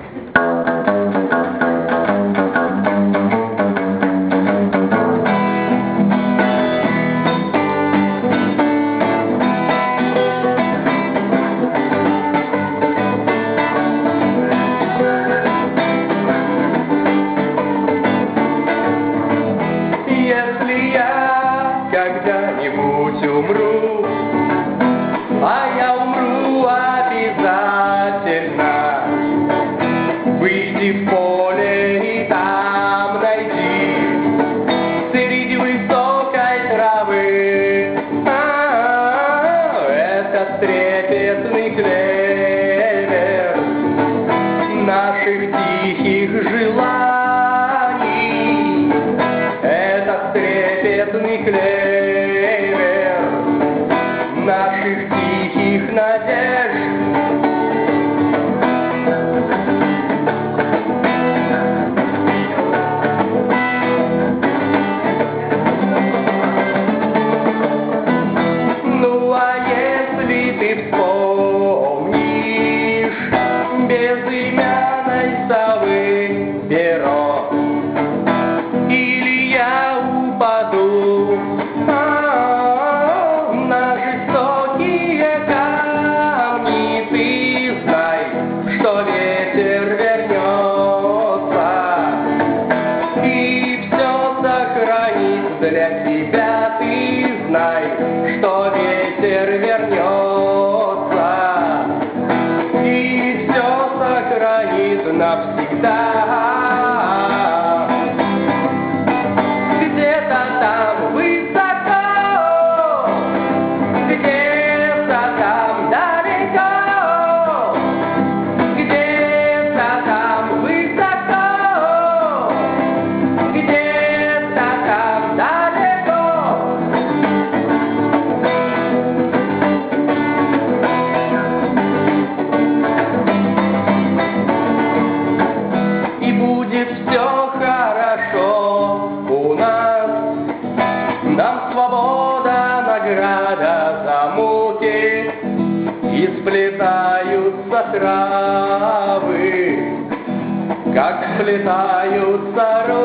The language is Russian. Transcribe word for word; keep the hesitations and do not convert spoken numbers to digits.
Если я когда-нибудь умру, а я умру обязательно, выйди в поле и там найди среди высокой травы а-а-а, этот трепетный клевер наших тихих желаний. Этот трепетный клевер наших тихих надежд. Ну а если ты вспомнишь безымянной совы перо, или я упаду а-а-а, на жестокие камни, ты знай, что ветер вернется и все сохранит для тебя. Ты знай, что ветер вернется и все сохранит навсегда. Где-то там высоко, где-то там далеко, где-то там высоко, где-то там далеко. И будет все хорошо у нас, нам свобода награда за муки, и сплетаются травы, как сплетаются розы.